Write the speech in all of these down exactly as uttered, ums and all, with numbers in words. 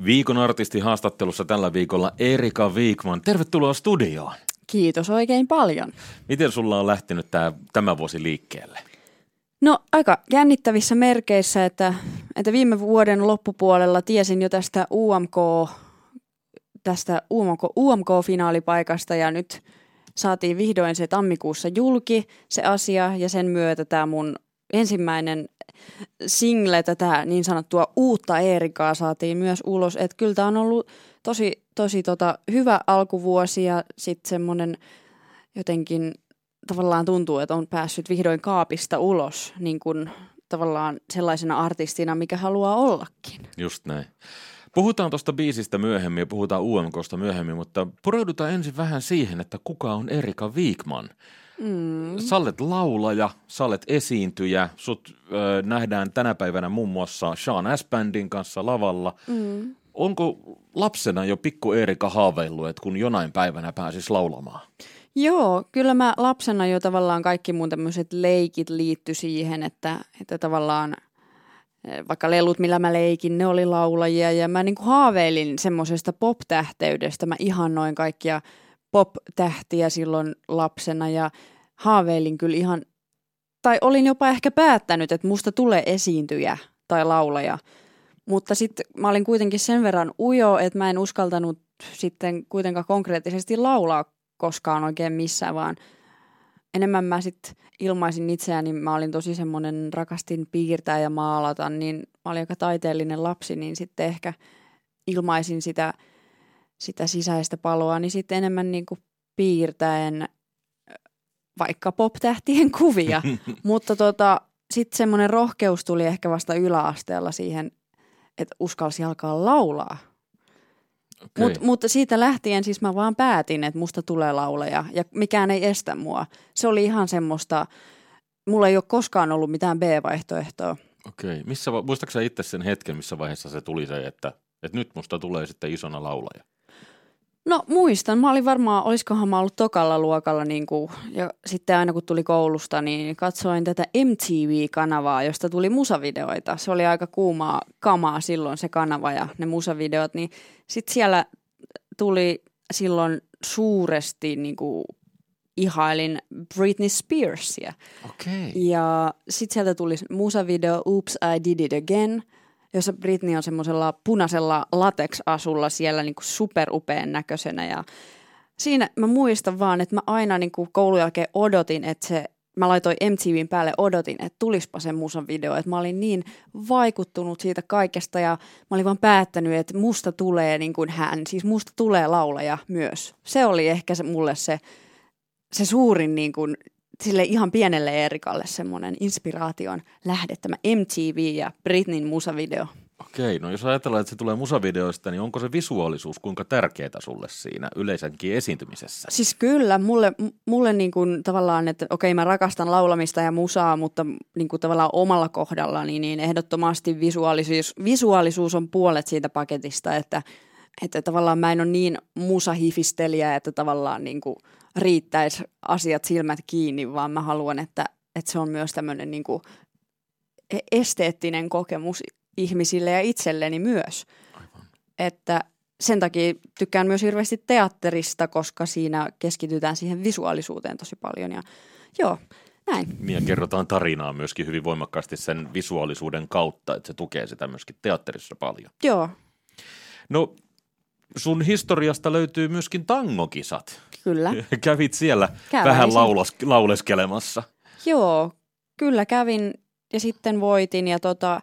Viikon artistihaastattelussa tällä viikolla Erika Wikman. Tervetuloa studioon. Kiitos oikein paljon. Miten sulla on lähtenyt tää, tämä vuosi liikkeelle? No aika jännittävissä merkeissä, että, että viime vuoden loppupuolella tiesin jo tästä U M K, tästä U M K, U M K-finaalipaikasta ja nyt saatiin vihdoin se tammikuussa julki se asia ja sen myötä tämä mun ensimmäinen single, tätä niin sanottua uutta Erikaa saatiin myös ulos. Että kyllä tämä on ollut tosi, tosi tota, hyvä alkuvuosi ja sitten semmoinen jotenkin tavallaan tuntuu, että on päässyt vihdoin kaapista ulos niin kuin tavallaan sellaisena artistina, mikä haluaa ollakin. Just näin. Puhutaan tuosta biisistä myöhemmin ja puhutaan U M K:sta myöhemmin, mutta pureudutaan ensin vähän siihen, että kuka on Erika Wikman. Mm. Sä olet laulaja, sä olet esiintyjä, sut ö, nähdään tänä päivänä muun muassa Sean S-Bandin kanssa lavalla. Mm. Onko lapsena jo pikku Erika haaveillut, että kun jonain päivänä pääsis laulamaan? Joo, kyllä mä lapsena jo tavallaan kaikki mun tämmöiset leikit liittyi siihen, että, että tavallaan vaikka lelut, millä mä leikin, ne oli laulajia ja mä niinku haaveilin semmoisesta pop-tähteydestä. Mä ihannoin kaikkia pop-tähtiä silloin lapsena ja haaveilin kyllä ihan, tai olin jopa ehkä päättänyt, että musta tulee esiintyjä tai laulaja. Mutta sitten mä olin kuitenkin sen verran ujo, että mä en uskaltanut sitten kuitenkaan konkreettisesti laulaa koskaan oikein missään, vaan enemmän mä sitten ilmaisin itseäni, mä olin tosi semmoinen, rakastin piirtää ja maalata, niin mä olin aika taiteellinen lapsi, niin sitten ehkä ilmaisin sitä, sitä sisäistä paloa, niin sitten enemmän niin kuin piirtäen vaikka pop-tähtien kuvia, mutta tota, sitten semmoinen rohkeus tuli ehkä vasta yläasteella siihen, että uskalsi alkaa laulaa. Okay. Mut, mutta siitä lähtien siis mä vaan päätin, että musta tulee laulaja ja mikään ei estä mua. Se oli ihan semmoista, mulla ei ole koskaan ollut mitään B-vaihtoehtoa. Okei. Okay. Missä, muistatko sä itse sen hetken, missä vaiheessa se tuli se, että, että nyt musta tulee sitten isona laulaja? No muistan, mä olin varmaan, olisikohan mä ollut tokalla luokalla niin kuin, ja sitten aina kun tuli koulusta, niin katsoin tätä M T V-kanavaa, josta tuli musavideoita. Se oli aika kuumaa kamaa silloin se kanava ja ne musavideot, niin sitten siellä tuli silloin suuresti niin kuin ihailin Britney Spearsia. Okay. Ja sitten sieltä tuli musavideo Oops, I Did It Again, jossa Britney on semmoisella punaisella latex-asulla siellä niin kuin superupean näköisenä. Ja siinä mä muistan vaan, että mä aina niin kuin koulun jälkeen odotin, että se, mä laitoin M T V:n päälle, odotin, että tulispa se musan video. Että mä olin niin vaikuttunut siitä kaikesta ja mä olin vaan päättänyt, että musta tulee niin kuin hän, siis musta tulee laulaja myös. Se oli ehkä se, mulle se, se suurin niin kuin, sille ihan pienelle Erikalle semmoinen inspiraation lähde, tämä M T V ja Britneyn musavideo. Okei, no jos ajatellaan, että se tulee musavideoista, niin onko se visuaalisuus kuinka tärkeää sulle siinä yleensäkin esiintymisessä? Siis kyllä, mulle, mulle niin kuin tavallaan, että okei mä rakastan laulamista ja musaa, mutta niin kuin tavallaan omalla kohdallani, niin ehdottomasti visuaalisuus, visuaalisuus on puolet siitä paketista, että, että tavallaan mä en ole niin musahifistelijä, että tavallaan niin kuin riittäisi asiat silmät kiinni, vaan mä haluan, että, että se on myös tämmöinen niin kuin esteettinen kokemus ihmisille ja itselleni myös. Aivan. Että sen takia tykkään myös hirveästi teatterista, koska siinä keskitytään siihen visuaalisuuteen tosi paljon. Ja joo, näin. Niin ja kerrotaan tarinaa myöskin hyvin voimakkaasti sen visuaalisuuden kautta, että se tukee sitä myöskin teatterissa paljon. Joo. No sun historiasta löytyy myöskin tangokisat. Kyllä. Kävit siellä Käväisin. vähän laulas, lauleskelemassa. Joo, kyllä kävin ja sitten voitin ja tota,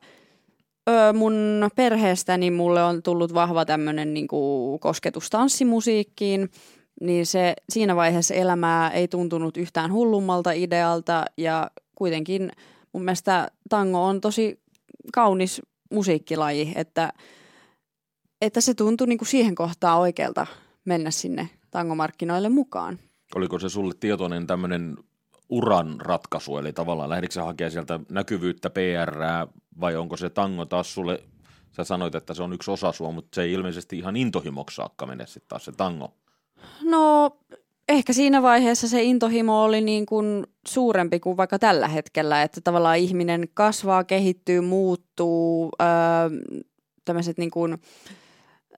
ö, mun perheestäni mulle on tullut vahva tämmöinen niinku kosketus tanssimusiikkiin, niin se siinä vaiheessa elämää ei tuntunut yhtään hullummalta idealta ja kuitenkin mun mielestä tango on tosi kaunis musiikkilaji, että, että se tuntui niinku siihen kohtaan oikealta mennä sinne tangomarkkinoille mukaan. Oliko se sulle tietoinen tämmöinen uran ratkaisu, eli tavallaan lähditkö sä hakemaan sieltä näkyvyyttä, P R:ää, vai onko se tango taas sulle, sä sanoit, että se on yksi osa sua, mutta se ei ilmeisesti ihan intohimoksi saakka mene sitten taas se tango? No ehkä siinä vaiheessa se intohimo oli niin kuin suurempi kuin vaikka tällä hetkellä, että tavallaan ihminen kasvaa, kehittyy, muuttuu, öö, tämmöiset niin kuin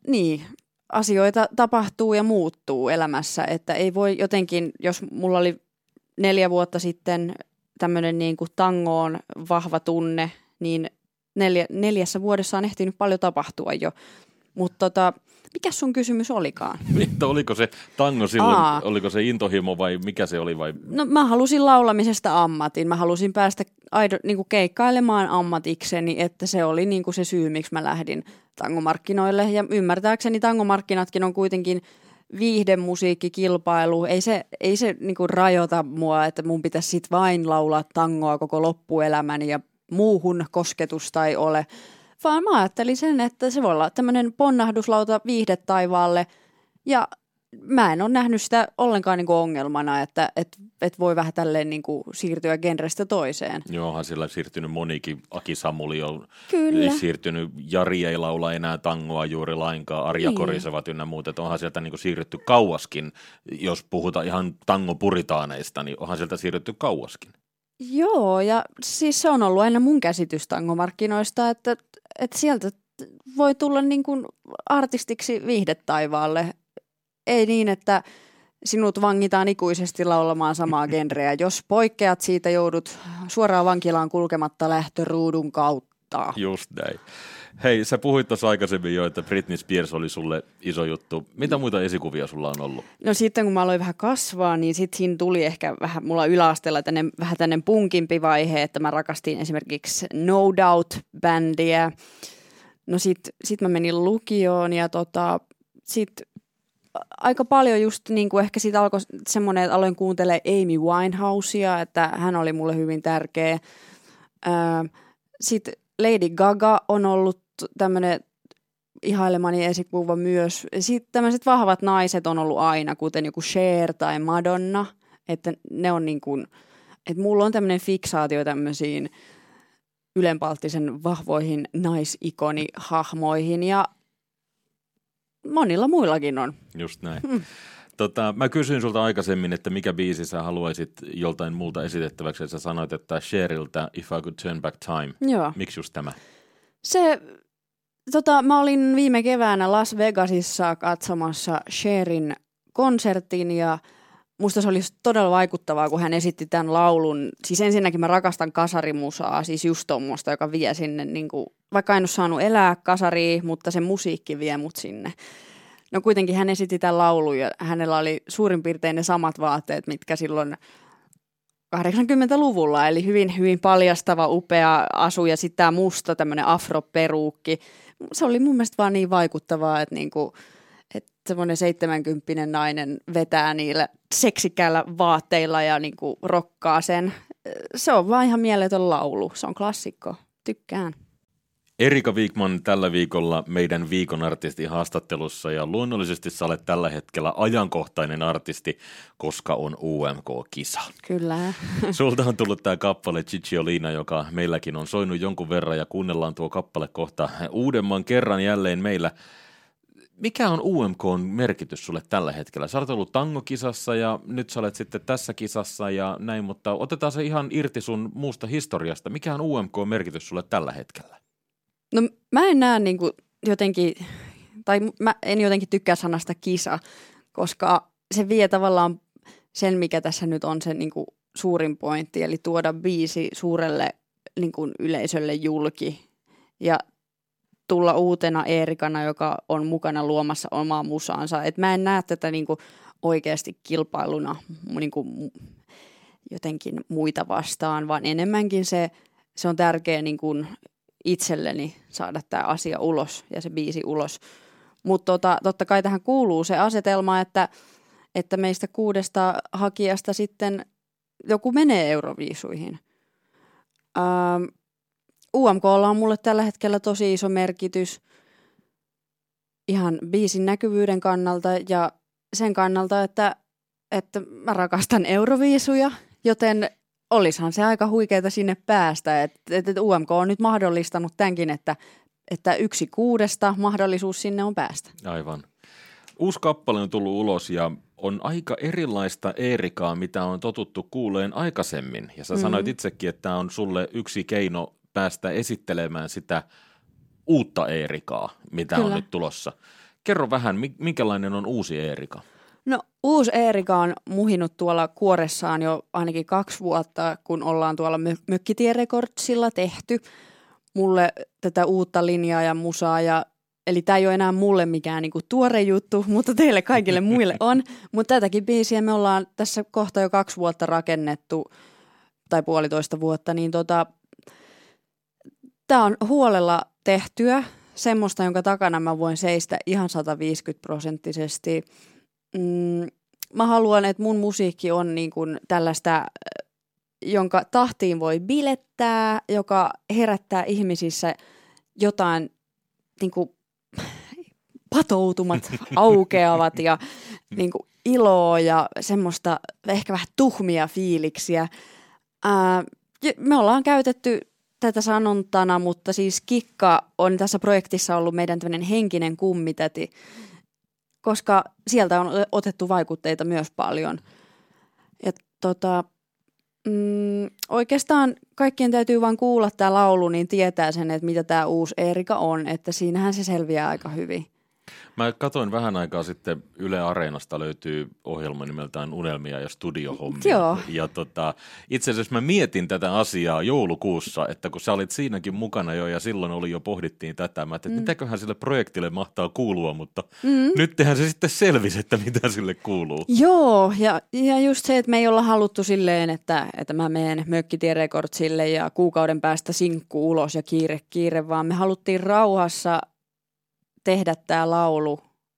niin, asioita tapahtuu ja muuttuu elämässä, että ei voi jotenkin, jos mulla oli neljä vuotta sitten tämmöinen niin kuin tangoon vahva tunne, niin neljä, neljässä vuodessa on ehtinyt paljon tapahtua jo. Mutta tota, mikä sun kysymys olikaan? Että oliko se tango silloin, Aa. oliko se intohimo vai mikä se oli? Vai? No mä halusin laulamisesta ammatin. Mä halusin päästä aido, niin kuin keikkailemaan ammatikseni, että se oli niin kuin se syy, miksi mä lähdin tangomarkkinoille. Ja ymmärtääkseni tangomarkkinatkin on kuitenkin viihdemusiikkikilpailu. Ei se, ei se niin kuin rajoita mua, että mun pitäisi sit vain laulaa tangoa koko loppuelämäni ja muuhun kosketusta ei ole. Vaan mä ajattelin sen, että se voi olla tämmöinen ponnahduslauta viihdetaivaalle ja mä en ole nähnyt sitä ollenkaan niin kuin ongelmana, että et, et voi vähän tälleen niin kuin siirtyä genrestä toiseen. Joo, sillä siirtynyt monikin. Aki Samuli on Kyllä. siirtynyt. Jari ei laula enää tangoa juuri lainkaan. Arja Niin. Korisevat ynnä muuta. Että onhan sieltä niin kuin siirrytty kauaskin. Jos puhutaan ihan tangopuritaaneista, niin onhan sieltä siirrytty kauaskin. Joo, ja siis se on ollut aina mun käsitys tangomarkkinoista, että, että sieltä voi tulla niin kuin artistiksi viihdetaivaalle. Ei niin, että sinut vangitaan ikuisesti laulamaan samaa genreä. Jos poikkeat siitä, joudut suoraan vankilaan kulkematta lähtöruudun kautta. Just näin. Hei, sä puhuit tuossa aikaisemmin jo, että Britney Spears oli sulle iso juttu. Mitä muita esikuvia sulla on ollut? No sitten kun mä aloin vähän kasvaa, niin sitten siinä tuli ehkä vähän mulla yläasteella tänne, vähän tänne punkimpi vaihe, että mä rakastin esimerkiksi No Doubt-bändiä. No sitten sit mä menin lukioon ja tota, sitten aika paljon just niin kuin ehkä siitä alkoi semmoinen, että aloin kuuntelemaan Amy Winehousea, että hän oli mulle hyvin tärkeä. Sitten Lady Gaga on ollut tämmöinen ihailemani esikuva myös. Sitten tämmöiset vahvat naiset on ollut aina, kuten joku Cher tai Madonna, että ne on niin kuin, että mulla on tämmöinen fiksaatio tämmöisiin ylenpalttisen vahvoihin naisikoni-hahmoihin ja monilla muillakin on. Just näin. Hmm. Tota, mä kysyin sulta aikaisemmin, että mikä biisi sä haluaisit joltain muulta esitettäväksi, ja sä sanoit, että Cheriltä If I Could Turn Back Time. Joo. Miksi just tämä? Se, tota, mä olin viime keväänä Las Vegasissa katsomassa Cherin konsertin ja musta se oli todella vaikuttavaa, kun hän esitti tämän laulun. Siis ensinnäkin mä rakastan kasarimusaa, siis just tuommoista, joka vie sinne, niin kuin, vaikka en ole saanut elää kasaria, mutta se musiikki vie mut sinne. No kuitenkin hän esitti tämän laulun ja hänellä oli suurin piirtein ne samat vaatteet, mitkä silloin kahdeksankymmentäluvulla, eli hyvin, hyvin paljastava, upea asu ja sitten tämä musta tämmöinen afroperuukki. Se oli mun mielestä vaan niin vaikuttavaa, että, niinku, että semmoinen seitsemänkymppinen nainen vetää niillä seksikkäillä vaatteilla ja niinku rokkaa sen. Se on vaan ihan mieletön laulu, se on klassikko, tykkään. Erika Wikman tällä viikolla meidän viikon artistin haastattelussa ja luonnollisesti sä olet tällä hetkellä ajankohtainen artisti, koska on U M K-kisa. Kyllä. Sulta on tullut tämä kappale Cicciolina, joka meilläkin on soinut jonkun verran ja kuunnellaan tuo kappale kohta uudemman kerran jälleen meillä. Mikä on U M K:n merkitys sulle tällä hetkellä? Sä olet ollut tangokisassa ja nyt sä olet sitten tässä kisassa ja näin, mutta otetaan se ihan irti sun muusta historiasta. Mikä on U M K:n merkitys sulle tällä hetkellä? No mä en näe niin kuin jotenkin, tai mä en jotenkin tykkää sanasta kisa, koska se vie tavallaan sen, mikä tässä nyt on se niin kuin suurin pointti, eli tuoda biisi suurelle niin kuin yleisölle julki ja tulla uutena Eerikana, joka on mukana luomassa omaa musaansa. Et mä en näe tätä niin kuin oikeasti kilpailuna niin kuin jotenkin muita vastaan, vaan enemmänkin se, se on tärkeä niin kuin itselleni saada tämä asia ulos ja se biisi ulos. Mutta tota, totta kai tähän kuuluu se asetelma, että, että meistä kuudesta hakijasta sitten joku menee Euroviisuihin. Ähm, U M K:lla on mulle tällä hetkellä tosi iso merkitys ihan biisin näkyvyyden kannalta ja sen kannalta, että, että mä rakastan Euroviisuja, joten olisihan se aika huikeeta sinne päästä, että et, et U M K on nyt mahdollistanut tämänkin, että, että yksi kuudesta mahdollisuus sinne on päästä. Aivan. Uusi kappale on tullut ulos ja on aika erilaista Eerikaa, mitä on totuttu kuuleen aikaisemmin. Ja sä mm-hmm. sanoit itsekin, että tämä on sulle yksi keino päästä esittelemään sitä uutta Eerikaa, mitä Kyllä. on nyt tulossa. kerro vähän, minkälainen on uusi Eerika? No uusi Eerika on muhinut tuolla kuoressaan jo ainakin kaksi vuotta, kun ollaan tuolla Mökkitie Recordsilla tehty mulle tätä uutta linjaa ja musaa. Ja, eli tämä ei ole enää mulle mikään niinku tuore juttu, mutta teille kaikille muille on. Mutta tätäkin biisiä me ollaan tässä kohta jo kaksi vuotta rakennettu, tai puolitoista vuotta, niin tota, tämä on huolella tehtyä, semmoista, jonka takana mä voin seistä ihan sataviisikymmentä prosenttisesti. Mm, mä haluan, että mun musiikki on niin kuin tällaista, jonka tahtiin voi bilettää, joka herättää ihmisissä jotain niin kuin patoutumat aukeavat ja niin kuin iloa ja semmoista ehkä vähän tuhmia fiiliksiä. Ää, me ollaan käytetty tätä sanontana, mutta siis Kikka on tässä projektissa ollut meidän tämmöinen henkinen kummitäti, koska sieltä on otettu vaikutteita myös paljon. Ja tota, mm, oikeastaan kaikkien täytyy vaan kuulla tämä laulu, niin tietää sen, että mitä tämä uusi Eerika on, että siinähän se selviää aika hyvin. Mä katsoin vähän aikaa sitten Yle Areenasta löytyy ohjelma nimeltään Unelmia ja studiohommia. Joo. Ja tota, itse asiassa mä mietin tätä asiaa joulukuussa, että kun sä olit siinäkin mukana jo ja silloin oli jo pohdittiin tätä, mä ajattelin, että mm. mitäköhän sille projektille mahtaa kuulua, mutta mm. nyt tehän se sitten selvisi, että mitä sille kuuluu. Joo, ja, ja just se, että me ei olla haluttu silleen, että, että mä menen Mökkitie Recordsille ja kuukauden päästä sinkku ulos ja kiire, kiire, vaan me haluttiin rauhassa tehdä tämä laulu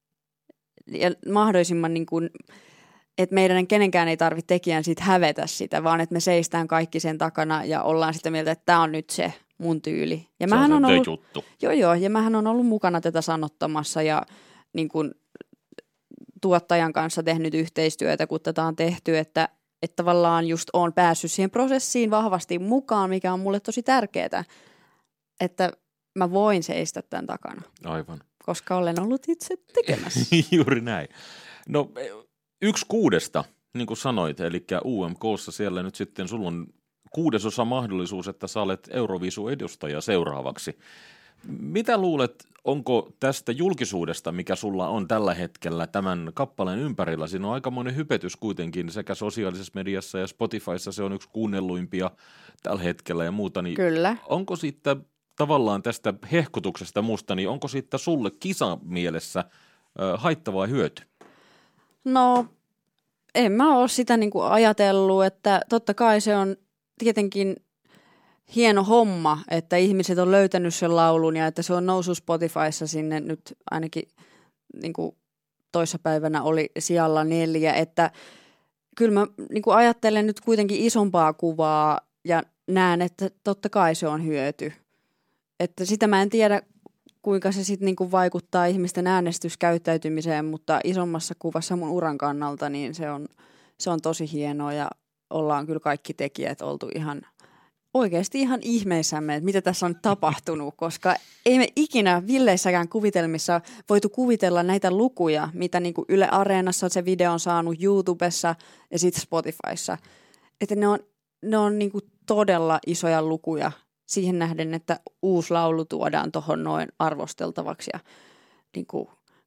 ja mahdollisimman niin kuin, että meidän kenenkään ei tarvitse tekijän siitä hävetä sitä, vaan että me seistään kaikki sen takana ja ollaan sitä mieltä, että tämä on nyt se mun tyyli. Ja se mähän on on ollut, juttu. Joo, joo, ja mähän on ollut mukana tätä sanottamassa ja niin kuin, tuottajan kanssa tehnyt yhteistyötä, kun tätä on tehty, että, että tavallaan just on päässyt siihen prosessiin vahvasti mukaan, mikä on mulle tosi tärkeää, että mä voin seistä tämän takana. Aivan. Koska olen ollut itse tekemässä. Juuri näin. No yksi kuudesta, niin kuin sanoit, eli U M K:ssa siellä nyt sitten sulla on kuudesosa mahdollisuus, että sä olet Euroviisu-edustaja seuraavaksi. Mitä luulet, onko tästä julkisuudesta, mikä sulla on tällä hetkellä tämän kappaleen ympärillä? Siinä on aikamoinen hypetys kuitenkin sekä sosiaalisessa mediassa ja Spotifyssa se on yksi kuunnelluimpia tällä hetkellä ja muuta. Niin Kyllä. Onko siitä tavallaan tästä hehkutuksesta musta, niin onko siitä sulle kisamielessä ö, haitta vai hyöty? No, en mä ole sitä niinku ajatellut, että totta kai se on tietenkin hieno homma, että ihmiset on löytänyt sen laulun ja että se on noussut Spotifyssa sinne nyt ainakin niinku toissapäivänä oli sijalla neljä, että kyllä mä niinku ajattelen nyt kuitenkin isompaa kuvaa ja näen, että totta kai se on hyöty. Että sitä mä en tiedä, kuinka se sitten niinku vaikuttaa ihmisten äänestyskäyttäytymiseen, mutta isommassa kuvassa mun uran kannalta niin se on, se on tosi hienoa ja ollaan kyllä kaikki tekijät oltu ihan oikeasti ihan ihmeissämme, että mitä tässä on nyt tapahtunut, koska ei me ikinä villeissäkään kuvitelmissa voitu kuvitella näitä lukuja, mitä niinku Yle Areenassa se video on saanut YouTubessa ja sitten Spotifyssa. Että ne on, ne on niinku todella isoja lukuja siihen nähden, että uusi laulu tuodaan tuohon noin arvosteltavaksi. Ja, niin kuin,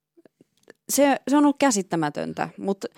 se, se on ollut käsittämätöntä, mutta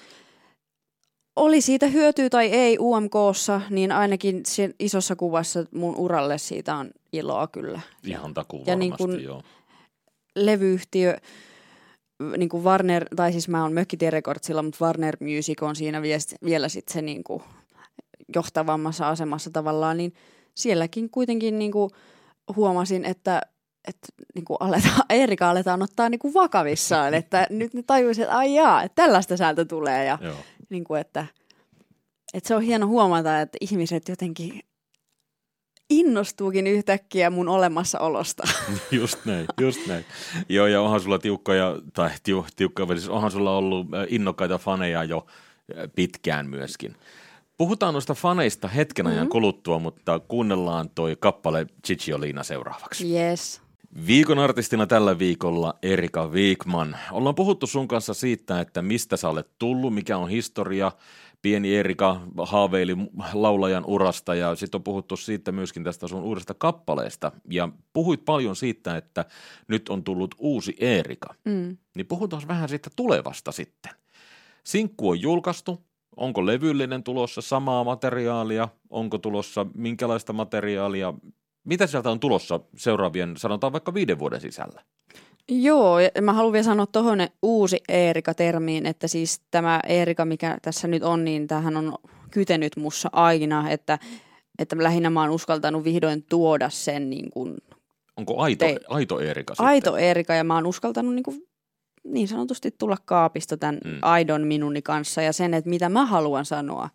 oli siitä hyötyä tai ei U M K:ssa, niin ainakin sen isossa kuvassa mun uralle siitä on iloa kyllä. Ihan takuu ja varmasti, niin kuin joo. Levyyhtiö, niin kuin Warner, tai siis mä oon Mökkitie Recordsilla, mutta Warner Music on siinä vielä sitten se niin kuin johtavammassa asemassa tavallaan, niin sielläkin kuitenkin niin kuin huomasin, että, että niin kuin aletaan, Eerika aletaan ottaa niin kuin vakavissaan, että nyt ne tajuisivat, että ai jaa, että tällaista säältä tulee. Ja, niin kuin, että, että se on hieno huomata, että ihmiset jotenkin innostuukin yhtäkkiä mun olemassaolosta. Just näin, just näin. Joo, ja onhan sulla tiukkoja, tai tiu, tiukkoja, siis onhan sulla ollut innokkaita faneja jo pitkään myöskin. Puhutaan noista faneista hetken ajan mm-hmm. kuluttua, mutta kuunnellaan toi kappale Cicciolina seuraavaksi. Yes. Viikon artistina tällä viikolla Eerika Wikman. Ollaan puhuttu sun kanssa siitä, että mistä sä olet tullut, mikä on historia, pieni Eerika haaveili laulajan urasta ja sitten on puhuttu siitä myöskin tästä sun uudesta kappaleesta ja puhuit paljon siitä, että nyt on tullut uusi Eerika. Mm. Niin puhutaan vähän siitä tulevasta sitten. Sinkku on julkaistu. Onko levyllinen tulossa samaa materiaalia? Onko tulossa minkälaista materiaalia? Mitä sieltä on tulossa seuraavien, sanotaan vaikka viiden vuoden sisällä? Joo, ja mä haluan vielä sanoa tuohon uusi Eerika-termiin, että siis tämä Eerika, mikä tässä nyt on, niin tämähän on kytenyt mussa aina, että, että lähinnä mä oon uskaltanut vihdoin tuoda sen niin kuin... Onko aito, te, aito Eerika sitten? Aito Eerika, ja mä oon uskaltanut niin kuin niin sanotusti tulla kaapista tämän mm. aidon minuni kanssa ja sen, että mitä mä haluan sanoa.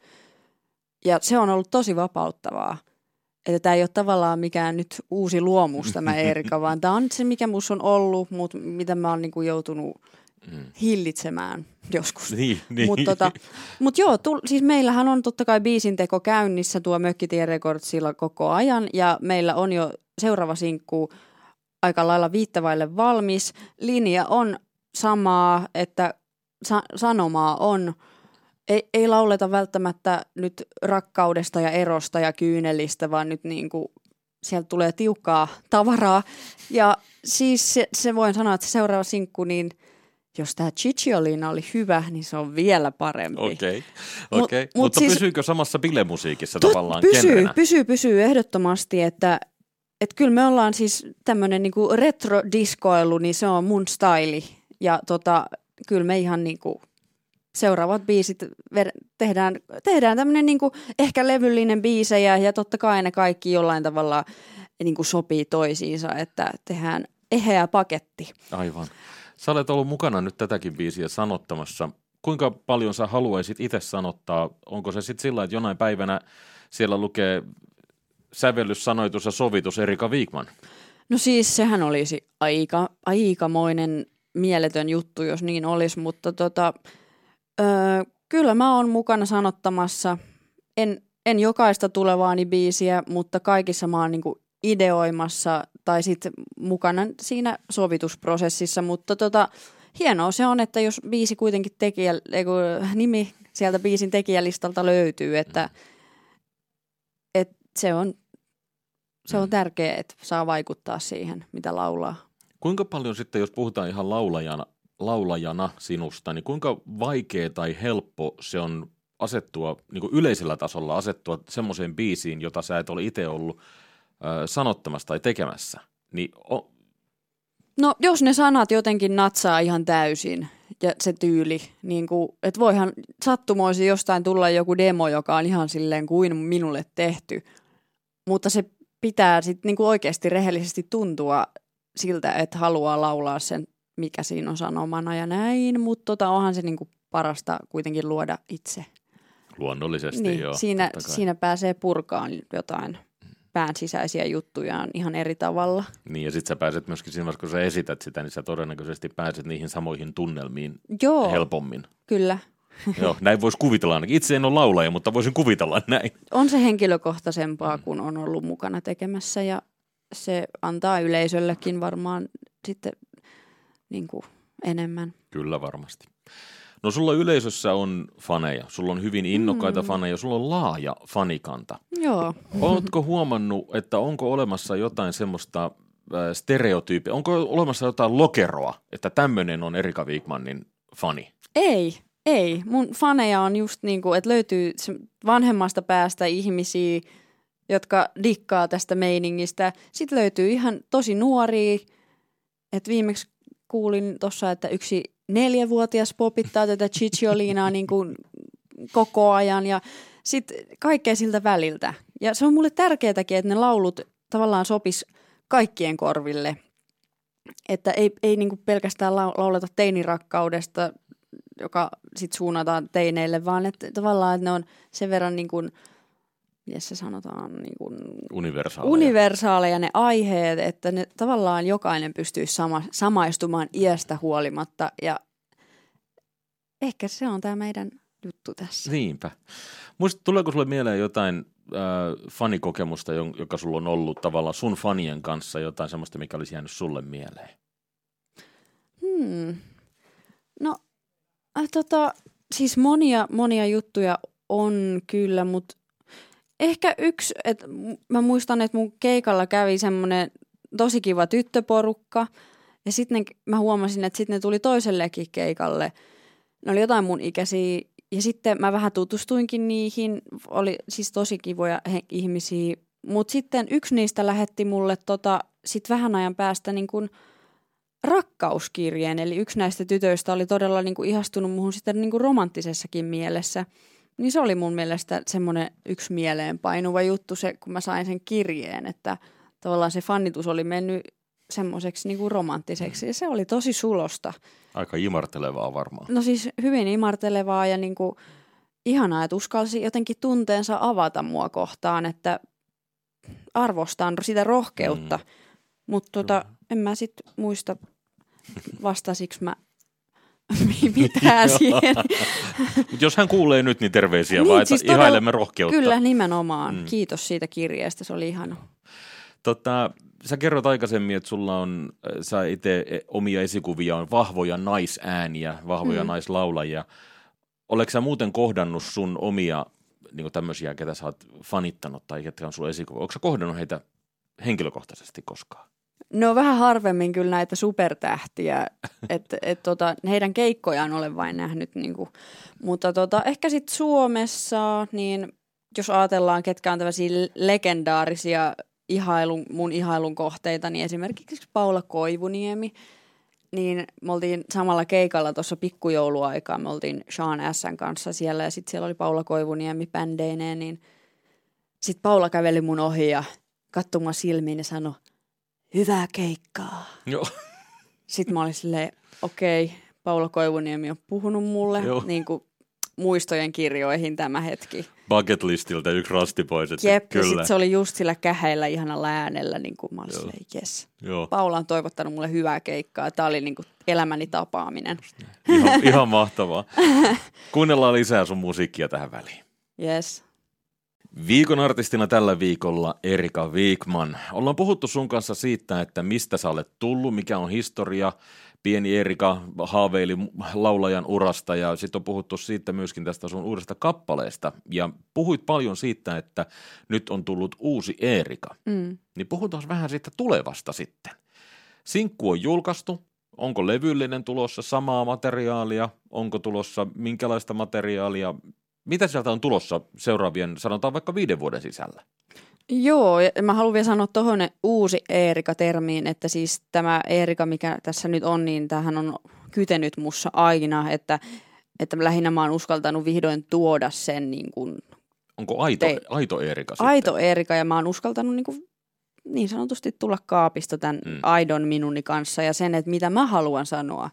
Ja se on ollut tosi vapauttavaa. Että tämä ei ole tavallaan mikään nyt uusi luomus tämä Eerika, vaan tämä on se, mikä musta on ollut, mutta mitä mä oon niinku joutunut mm. hillitsemään joskus. Niin, niin. Mutta tota, mut joo, tull, siis meillähän on totta kai biisinteko käynnissä tuo Mökkitie Recordsilla koko ajan ja meillä on jo seuraava sinkku aika lailla viittavaille valmis. Linja on samaa, että sa- sanomaa on. Ei, ei lauleta välttämättä nyt rakkaudesta ja erosta ja kyynelistä, vaan nyt niin kuin sieltä tulee tiukkaa tavaraa. Ja siis se, se voin sanoa, että se seuraava sinkku, niin jos tämä Cicciolina oli hyvä, niin se on vielä parempi. Okei, okay. okay. Mut, mutta siis, pysyykö samassa bilemusiikissa tot, tavallaan pysyy, genrenä? pysyy, pysyy ehdottomasti, että et kyllä me ollaan siis tämmöinen niinku retro-diskoilu, niin se on mun staili. Ja tota, kyllä me ihan niinku... Seuraavat biisit tehdään, tehdään tämmöinen niinku ehkä levyllinen biisejä ja totta kai ne kaikki jollain tavalla niinku sopii toisiinsa, että tehdään eheä paketti. Aivan. Sä olet ollut mukana nyt tätäkin biisiä sanottamassa. Kuinka paljon sä haluaisit itse sanottaa? Onko se sitten sillä, että jonain päivänä siellä lukee sävellys, sanoitus ja sovitus Erika Wikman? No siis sehän olisi aika, aikamoinen mieletön juttu, jos niin olisi, mutta tota... Öö, kyllä mä oon mukana sanottamassa, en, en jokaista tulevaani biisiä, mutta kaikissa mä oon niinku ideoimassa tai sitten mukana siinä sovitusprosessissa, mutta tota, hienoa se on, että jos biisi kuitenkin tekijä, eiku, nimi sieltä biisin tekijälistalta löytyy, että et se on, se on tärkeää, että saa vaikuttaa siihen, mitä laulaa. Kuinka paljon sitten, jos puhutaan ihan laulajana, laulajana sinusta, niin kuinka vaikea tai helppo se on asettua niin kuin yleisellä tasolla, asettua semmoiseen biisiin, jota sä et ole itse ollut ö, sanottamassa tai tekemässä? Niin o- no jos ne sanat jotenkin natsaa ihan täysin ja se tyyli, niin kuin, että voihan sattumoisin jostain tulla joku demo, joka on ihan silleen kuin minulle tehty, mutta se pitää sitten niin kuin oikeasti rehellisesti tuntua siltä, että haluaa laulaa sen, mikä siinä on sanomana ja näin, mutta tota, onhan se niinku parasta kuitenkin luoda itse. Luonnollisesti, niin, joo. Siinä, siinä pääsee purkaan jotain pään sisäisiä juttujaan ihan eri tavalla. Niin, ja sitten sä pääset myöskin siinä vaiheessa, kun sä esität sitä, niin sä todennäköisesti pääset niihin samoihin tunnelmiin joo, helpommin. Kyllä. Joo, näin voisi kuvitella ainakin. Itse en ole laulaja, mutta voisin kuvitella näin. On se henkilökohtaisempaa, kun on ollut mukana tekemässä, ja se antaa yleisöllekin varmaan sitten niin kuin enemmän. Kyllä varmasti. No sulla yleisössä on faneja, sulla on hyvin innokkaita mm. faneja, sulla on laaja fanikanta. Joo. Oletko huomannut, että onko olemassa jotain semmoista äh, stereotyyppiä, onko olemassa jotain lokeroa, että tämmöinen on Erika Wikmanin fani? Ei, ei. Mun faneja on just niin kuin, että löytyy vanhemmasta päästä ihmisiä, jotka dikkaa tästä meiningistä. Sitten löytyy ihan tosi nuoria, että viimeksi kuulin tuossa, että yksi neljävuotias popittaa tätä Cicciolinaa niin kuin koko ajan ja sitten kaikkea siltä väliltä. Ja se on mulle tärkeätäkin, että ne laulut tavallaan sopis kaikkien korville. Että ei, ei niin kuin pelkästään lauleta teinirakkaudesta, joka sitten suunnataan teineille, vaan että tavallaan että ne on sen verran niin kuin, miten se sanotaan, niin kuin universaaleja. universaaleja ne aiheet, että ne tavallaan jokainen pystyisi sama, samaistumaan iästä huolimatta ja ehkä se on tämä meidän juttu tässä. Niinpä. Muista, tuleeko sulle mieleen jotain äh, fanikokemusta, joka sulla on ollut tavallaan sun fanien kanssa, jotain semmoista, mikä olisi jäänyt sulle mieleen? Hmm. No, äh, tota, siis monia, monia juttuja on kyllä, mutta ehkä yksi, että mä muistan, että mun keikalla kävi semmoinen tosi kiva tyttöporukka. Ja sitten mä huomasin, että sitten ne tuli toisellekin keikalle. Ne oli jotain mun ikäisiä. Ja sitten mä vähän tutustuinkin niihin. Oli siis tosi kivoja he- ihmisiä. Mutta sitten yksi niistä lähetti mulle tota, sit vähän ajan päästä niin kun rakkauskirjeen. Eli yksi näistä tytöistä oli todella niin kun ihastunut muhun sitten niin kun romanttisessakin mielessä. Niin se oli mun mielestä semmoinen yksi mieleenpainuva juttu, se, kun mä sain sen kirjeen, että tavallaan se fannitus oli mennyt semmoiseksi niin kuin romanttiseksi. Ja se oli tosi sulosta. Aika imartelevaa varmaan. No siis hyvin imartelevaa ja niin kuin ihanaa, että uskalsi jotenkin tunteensa avata mua kohtaan, että arvostan sitä rohkeutta. Mm. Mutta tota, en mä sit muista, vastasiko mä mitään siihen. Mut jos hän kuulee nyt, niin terveisiä niin, vaan, siis että ihailemme rohkeutta. Kyllä, nimenomaan. Mm. Kiitos siitä kirjeestä, se oli ihana. Tota, sä kerrot aikaisemmin, että sulla on, sä itse omia esikuvia on vahvoja naisääniä, vahvoja mm. naislaulajia. Oletko sä muuten kohdannut sun omia niin tämmöisiä, ketä sä oot fanittanut tai ketkä on sulla esikuvia? Oletko sä kohdannut heitä henkilökohtaisesti koskaan? No vähän harvemmin kyllä näitä supertähtiä, että et tota, heidän keikkojaan olen vain nähnyt. Niinku. Mutta tota, ehkä sitten Suomessa, niin jos ajatellaan, ketkä on tämmöisiä legendaarisia ihailun, mun ihailun kohteita, niin esimerkiksi Paula Koivuniemi, niin me oltiin samalla keikalla tuossa pikkujouluaikaa, me oltiin Sean S:n kanssa siellä ja sitten siellä oli Paula Koivuniemi bändeineen, niin sitten Paula käveli mun ohi ja katsoi mua silmiin ja sanoi, hyvää keikkaa. Joo. Sitten mä olin silleen, okei, okay, Paula Koivuniemi on puhunut mulle niin kuin muistojen kirjoihin tämä hetki. Bucket listiltä yksi rasti pois. Että Jep, kyllä. Ja sitten se oli just sillä käheillä ihanalla äänellä, niin kuin mä olin silleen, jes. Paula on toivottanut mulle hyvää keikkaa. Tämä oli niin kuin elämäni tapaaminen. Ihan, ihan mahtavaa. Kuunnellaan lisää sun musiikkia tähän väliin. Yes. Viikon artistina tällä viikolla Erika Wikman. Ollaan puhuttu sun kanssa siitä, että mistä sä olet tullut, mikä on historia. Pieni Erika haaveili laulajan urasta ja sitten on puhuttu siitä myöskin tästä sun uudesta kappaleesta. Ja puhuit paljon siitä, että nyt on tullut uusi Erika. Mm. Niin puhutaan vähän siitä tulevasta sitten. Sinkku on julkaistu. Onko levyllinen tulossa samaa materiaalia? Onko tulossa minkälaista materiaalia? Mitä sieltä on tulossa seuraavien, sanotaan vaikka viiden vuoden sisällä? Joo, ja mä haluan vielä sanoa tuohon uusi Eerika-termiin, että siis tämä Eerika, mikä tässä nyt on, niin tämähän on kytenyt mussa aina, että, että lähinnä mä oon uskaltanut vihdoin tuoda sen niin kuin... Onko aito, te, aito Eerika sitten? Aito Eerika, ja mä oon uskaltanut niin, kuin, niin sanotusti tulla kaapista tämän mm. aidon minuni kanssa ja sen, että mitä mä haluan sanoa.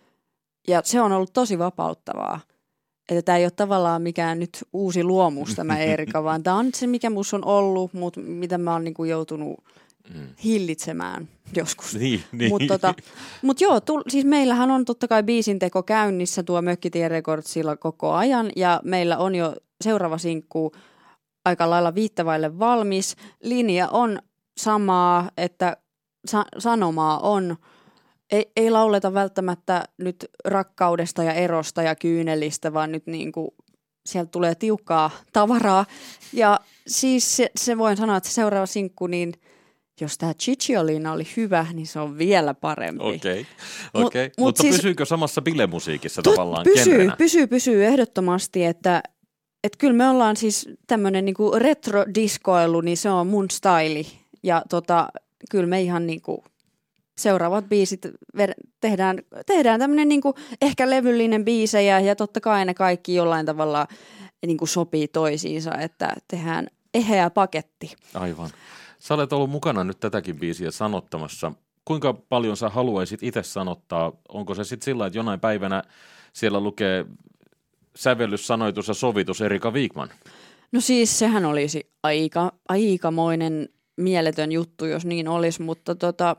Ja se on ollut tosi vapauttavaa. Että tämä ei ole tavallaan mikään nyt uusi luomus tämä Eerika, vaan tämä on se, mikä musta on ollut, mutta mitä mä oon niinku joutunut mm. hillitsemään joskus. Niin, niin. Mutta tota, mut joo, tull, siis meillähän on totta kai biisinteko käynnissä tuo Mökkitie Recordsilla koko ajan, ja meillä on jo seuraava sinkku aika lailla viittavaille valmis. Linja on samaa, että sa- sanomaa on. Ei, ei lauleta välttämättä nyt rakkaudesta ja erosta ja kyynelistä, vaan nyt niin kuin sieltä tulee tiukkaa tavaraa. Ja siis se, se voin sanoa, että se seuraava sinkku, niin jos tämä Cicciolina oli hyvä, niin se on vielä parempi. Okei, okay. okay. Mut, mutta siis, pysyykö samassa bilemusiikissa tot, tavallaan pysyy, genrenä? Pysyy, pysyy ehdottomasti, että et kyllä me ollaan siis tämmöinen niinku retro-diskoilu, niin se on mun staili. Ja tota, kyllä me ihan niinku... Seuraavat biisit tehdään, tehdään tämmöinen niinku ehkä levyllinen biisejä ja totta kai ne kaikki jollain tavalla niinku sopii toisiinsa, että tehdään eheä paketti. Aivan. Sä olet ollut mukana nyt tätäkin biisiä sanottamassa. Kuinka paljon sä haluaisit itse sanottaa? Onko se sitten sillä, että jonain päivänä siellä lukee sävellys, sanoitus ja sovitus Erika Wikman? No siis sehän olisi aika, aikamoinen mieletön juttu, jos niin olisi, mutta tota...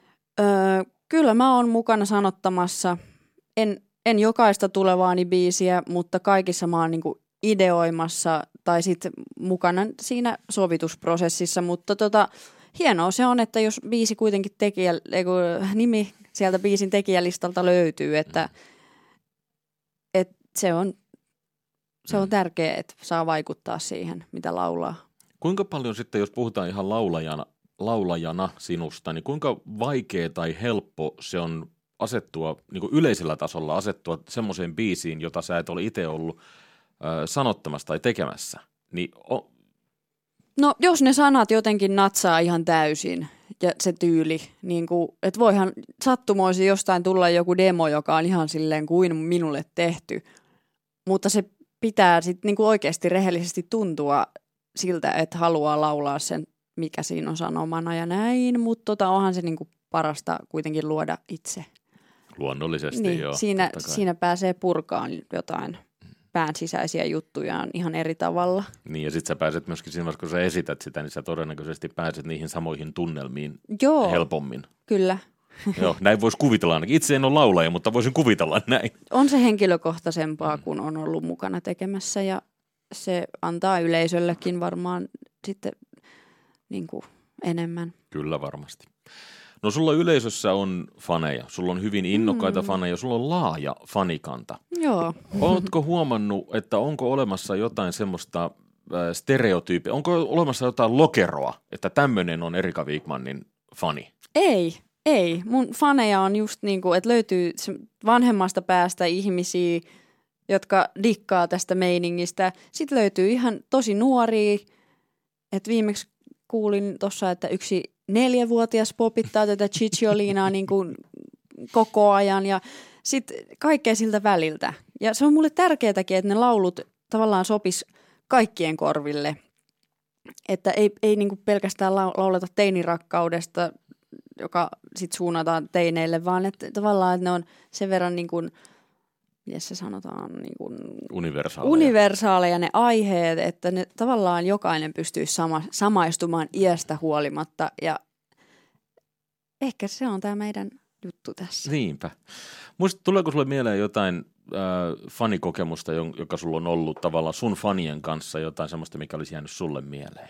Öö, kyllä mä oon mukana sanottamassa, en, en jokaista tulevaani biisiä, mutta kaikissa mä oon niinku ideoimassa tai sitten mukana siinä sovitusprosessissa, mutta tota, hienoa se on, että jos biisi kuitenkin tekijä, eiku, nimi sieltä biisin tekijälistalta löytyy, että et se on Se on tärkeää, että saa vaikuttaa siihen, mitä laulaa. Kuinka paljon sitten, jos puhutaan ihan laulajana, laulajana sinusta, niin kuinka vaikea tai helppo se on asettua niin kuin yleisellä tasolla, asettua semmoiseen biisiin, jota sä et ole itse ollut ö, sanottamassa tai tekemässä? Niin o- No jos ne sanat jotenkin natsaa ihan täysin ja se tyyli, niin kuin, että voihan sattumoisin jostain tulla joku demo, joka on ihan silleen kuin minulle tehty, mutta se pitää sitten niin kuin oikeasti rehellisesti tuntua siltä, että haluaa laulaa sen, mikä siinä on sanomana ja näin, mutta tota, onhan se niin kuin parasta kuitenkin luoda itse. Luonnollisesti, niin, joo. Siinä, siinä pääsee purkaan jotain pään sisäisiä juttujaan ihan eri tavalla. Niin, ja sitten sä pääset myöskin siinä vaiheessa, kun sä esität sitä, niin sä todennäköisesti pääset niihin samoihin tunnelmiin Joo, helpommin. Kyllä. Joo, näin voisi kuvitella ainakin. Itse en ole laulaja, mutta voisin kuvitella näin. On se henkilökohtaisempaa, kun on ollut mukana tekemässä ja se antaa yleisöllekin varmaan sitten niin kuin enemmän. Kyllä varmasti. No sulla yleisössä on faneja, sulla on hyvin innokkaita mm. faneja, sulla on laaja fanikanta. Joo. Oletko huomannut, että onko olemassa jotain semmoista äh, stereotyyppiä, onko olemassa jotain lokeroa, että tämmöinen on Erika Wigmanin fani? Ei, ei. Mun faneja on just niin kuin, että löytyy vanhemmasta päästä ihmisiä, jotka dikkaa tästä meiningistä. Sitten löytyy ihan tosi nuoria, että viimeksi kuulin tuossa, että yksi neljävuotias popittaa tätä Chichiolinaa niin kuin koko ajan ja sitten kaikkea siltä väliltä. Ja se on mulle tärkeätäkin, että ne laulut tavallaan sopis kaikkien korville. Että ei, ei niin kuin pelkästään lauleta teinirakkaudesta, joka sitten suunnataan teineille, vaan että tavallaan että ne on sen verran niin kuin, miten se sanotaan, niin kuin universaaleja. universaaleja ne aiheet, että ne tavallaan jokainen pystyisi sama, samaistumaan iästä huolimatta ja ehkä se on tämä meidän juttu tässä. Niinpä. Muista, tuleeko sulle mieleen jotain äh, fanikokemusta, joka sulla on ollut tavallaan sun fanien kanssa, jotain semmoista, mikä olisi jäänyt sulle mieleen?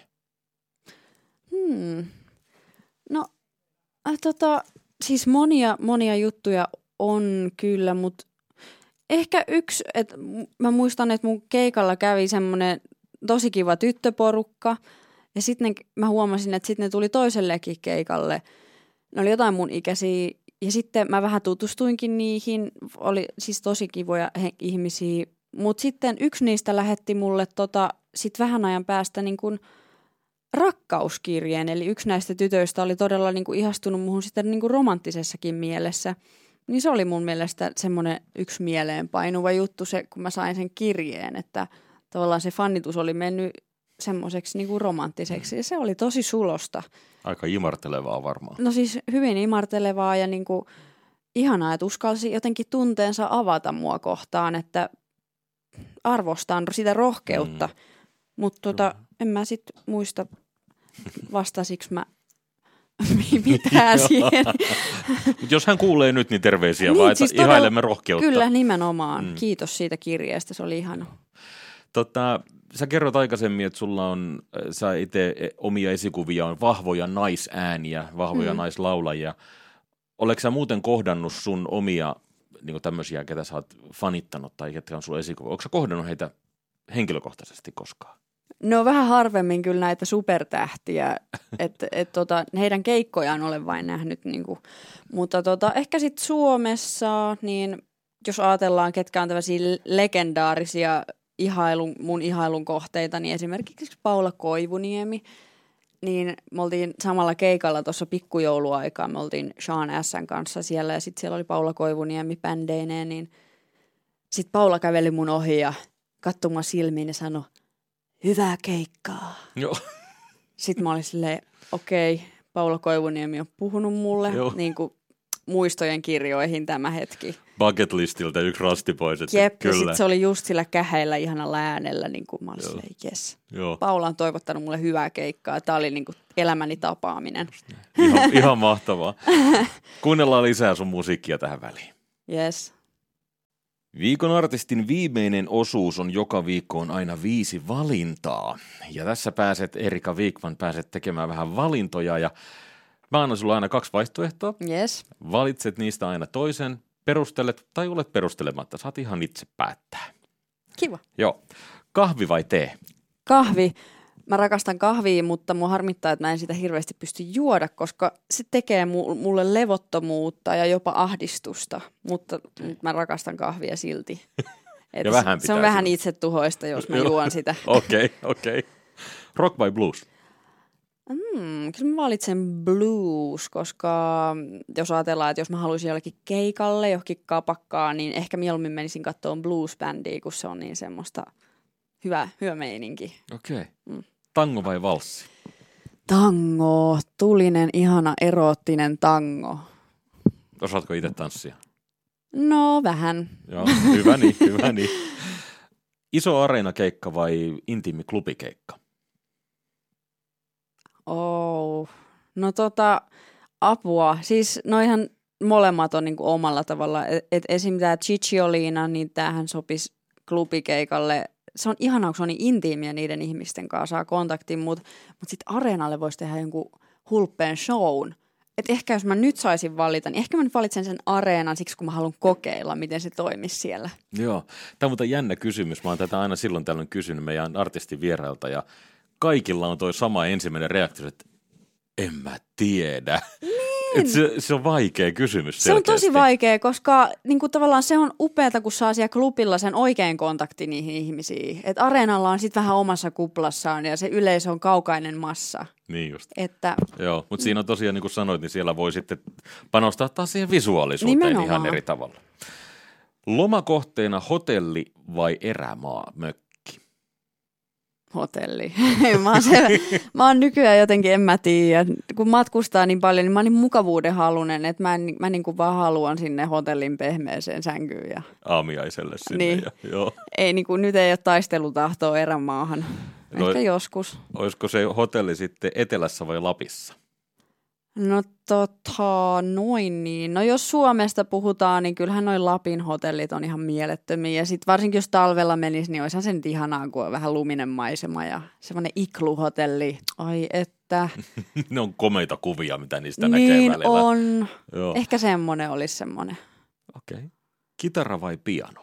Hmm. No, äh, tota, siis monia, monia juttuja on kyllä, mutta ehkä yksi, että mä muistan, että mun keikalla kävi semmoinen tosi kiva tyttöporukka ja sitten mä huomasin, että sitten ne tuli toisellekin keikalle. Ne oli jotain mun ikäisiä ja sitten mä vähän tutustuinkin niihin, oli siis tosi kivoja he- ihmisiä, mutta sitten yksi niistä lähetti mulle tota, sit vähän ajan päästä niin kuin rakkauskirjeen, eli yksi näistä tytöistä oli todella niin kuin ihastunut muhun sitten niin kuin romanttisessakin mielessä. Niin se oli mun mielestä semmoinen yksi mieleenpainuva juttu, se, kun mä sain sen kirjeen, että tavallaan se fannitus oli mennyt semmoiseksi niin kuin romanttiseksi ja se oli tosi sulosta. Aika imartelevaa varmaan. No siis hyvin imartelevaa ja niin kuin ihanaa, että uskalsi jotenkin tunteensa avata mua kohtaan, että arvostan sitä rohkeutta, mm. mutta tota, en mä sit muista vastasiksi mä mitään siihen. Jos hän kuulee nyt, niin terveisiä niin, vaan, siis että ihailemme rohkeutta. Kyllä, nimenomaan. Mm. Mm. Kiitos siitä kirjeestä, se oli ihana. Tota, sä kerrot aikaisemmin, että sulla on, sä itse omia esikuvia on vahvoja naisääniä, vahvoja mm. naislaulajia. Oletko sä muuten kohdannut sun omia niin tämmöisiä, ketä sä oot fanittanut tai ketkä on sulla esikuvia? Oletko sä kohdannut heitä henkilökohtaisesti koskaan? No vähän harvemmin kyllä näitä supertähtiä, että et, tota, heidän keikkojaan olen vain nähnyt, niinku. Mutta tota, ehkä sitten Suomessa, niin jos ajatellaan, ketkä on tämmöisiä legendaarisia ihailun, mun ihailun kohteita, niin esimerkiksi Paula Koivuniemi, niin me oltiin samalla keikalla tuossa pikkujouluaikaa, me oltiin Sean S:n kanssa siellä ja sitten siellä oli Paula Koivuniemi bändeineen, niin sitten Paula käveli mun ohi ja katsoi mua silmiin ja sanoi, hyvää keikkaa. Joo. Sitten mä olin silleen, okei, okay, Paula Koivuniemi on puhunut mulle niin kuin muistojen kirjoihin tämä hetki. Bucket listiltä yksi rasti pois. Että Jep, kyllä. ja sitten se oli just sillä käheillä ihanalla äänellä, niin kuin mä olin silleen, jes. Paula on toivottanut mulle hyvää keikkaa. Tämä oli niin kuin elämäni tapaaminen. Ihan, ihan mahtavaa. Kuunnellaan lisää sun musiikkia tähän väliin. Yes. Viikon artistin viimeinen osuus on joka viikkoon aina viisi valintaa. Ja tässä pääset, Erika Wigman, pääset tekemään vähän valintoja. Ja mä annan sulle aina kaksi vaihtoehtoa. Yes. Valitset niistä aina toisen, perustelet tai olet perustelematta. Saat ihan itse päättää. Kiva. Joo. Kahvi vai tee? Kahvi. Mä rakastan kahvia, mutta mua harmittaa, että mä en sitä hirveästi pysty juoda, koska se tekee mulle levottomuutta ja jopa ahdistusta. Mutta nyt mä rakastan kahvia silti. Ja vähän se on vähän itsetuhoista, jos mä juon sitä. Okei, okay, okei. Okay. Rock vai blues? Mm, kyllä mä valitsen blues, koska jos ajatellaan, että jos mä haluaisin jollekin keikalle, johonkin kapakkaan, niin ehkä mieluummin menisin katsomaan blues-bändiä, kun se on niin semmoista hyvä, hyvä meininki. Okei. Okay. Mm. Tango vai valssi? Tango, tulinen, ihana, eroottinen tango. Osaatko itse tanssia? No, vähän. Joo, hyvä niin, hyvä niin. Iso areenakeikka vai intiimi klubikeikka? Oh. No tota, apua. Siis no ihan molemmat on niinku omalla tavalla. Et, et esim. Tämä Cicciolina, niin tämähän sopisi klubikeikalle. Se on ihanaa, kun se on niin intiimiä niiden ihmisten kanssa, saa kontaktin, mutta mut sitten areenalle voisi tehdä jonkun hulppeen shown. Et ehkä jos mä nyt saisin valita, niin ehkä mä nyt valitsen sen areenan siksi, kun mä haluan kokeilla, miten se toimisi siellä. Joo, tämä on muuten jännä kysymys. Mä oon tätä aina silloin tällöin kysynyt meidän artistin vierailta ja kaikilla on toi sama ensimmäinen reaktio, että en mä tiedä. Niin. Et se, se on vaikea kysymys selkeästi. Se on tosi vaikea, koska niin kuin tavallaan se on upeata, kun saa siellä klubilla sen oikein kontakti niihin ihmisiin. Että areenalla on sitten vähän omassa kuplassaan ja se yleisö on kaukainen massa. Niin just. Että, joo, mutta siinä on tosiaan, niin kuin sanoit, niin siellä voi sitten panostaa taas siihen visuaalisuuteen nimenomaan. Ihan eri tavalla. Lomakohteena hotelli vai erämaa mökki? Hotelli. mä, oon se, mä oon nykyään jotenkin, en mä tiedä, kun matkustaa niin paljon, niin mä oon niin mukavuuden halunen, että mä, en, mä niin kuin vaan haluan sinne hotellin pehmeeseen sänkyyn. Ja aamiaiselle sinne. niin. Ja, joo. Ei, niin kuin, nyt ei ole taistelutahtoa erämaahan. No, ehkä joskus. Olisiko se hotelli sitten etelässä vai Lapissa? No tota, noin niin. No jos Suomesta puhutaan, niin kyllähän noin Lapin hotellit on ihan mielettömiä. Ja sitten varsinkin jos talvella menisi, niin olisihan se nyt ihanaa, kun on vähän luminen maisema ja semmoinen ikluhotelli. Ai että. Ne on komeita kuvia, mitä niistä niin näkee välillä. on. Joo. Ehkä semmoinen olisi semmoinen. Okei. Okay. Kitara vai piano?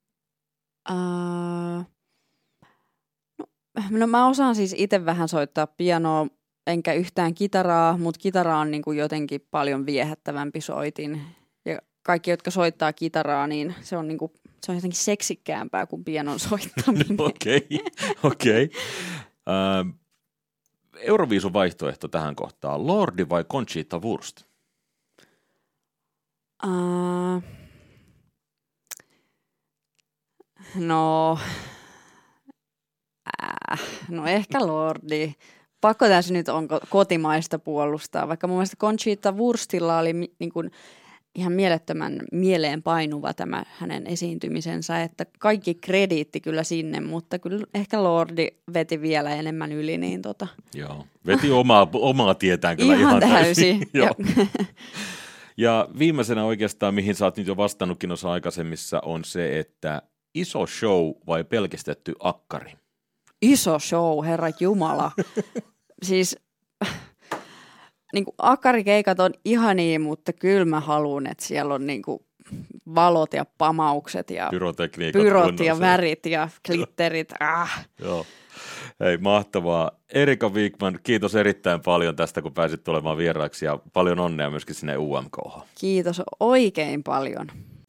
Uh, no, no mä osaan siis itse vähän soittaa pianoa. Enkä yhtään kitaraa, mutta kitara on niin kuin jotenkin paljon viehättävämpi soitin. Ja kaikki, jotka soittaa kitaraa, niin se on, niin kuin, se on jotenkin seksikkäämpää kuin pianon soittaminen. Okei, okei. Okay. Uh, Euroviisun vaihtoehto tähän kohtaan. Lordi vai Conchita Wurst? Uh, no, äh, no ehkä Lordi. Pakko tässä nyt on kotimaista puolustaa, vaikka mun mielestä Conchita Wurstilla oli niin kuin ihan mielettömän mieleen painuva tämä hänen esiintymisensä, että kaikki krediitti kyllä sinne, mutta kyllä ehkä Lordi veti vielä enemmän yli. Niin tota. Joo, veti omaa, omaa tietään kyllä ihan, ihan täysin. täysin. Joo. Ja viimeisenä oikeastaan, mihin sä oot nyt jo vastannutkin osa aikaisemmissa, on se, että iso show vai pelkistetty akkari? Iso show, herra jumala. Siis niin kuin akkarikeikat on ihania, mutta kyllä mä haluan, että siellä on niin kuin valot ja pamaukset ja pyrot ja värit ja glitterit. Ah. Joo. Hei, mahtavaa. Erika Wikman, kiitos erittäin paljon tästä, kun pääsit tulemaan vieraaksi ja paljon onnea myöskin sinne U M K:han. Kiitos oikein paljon.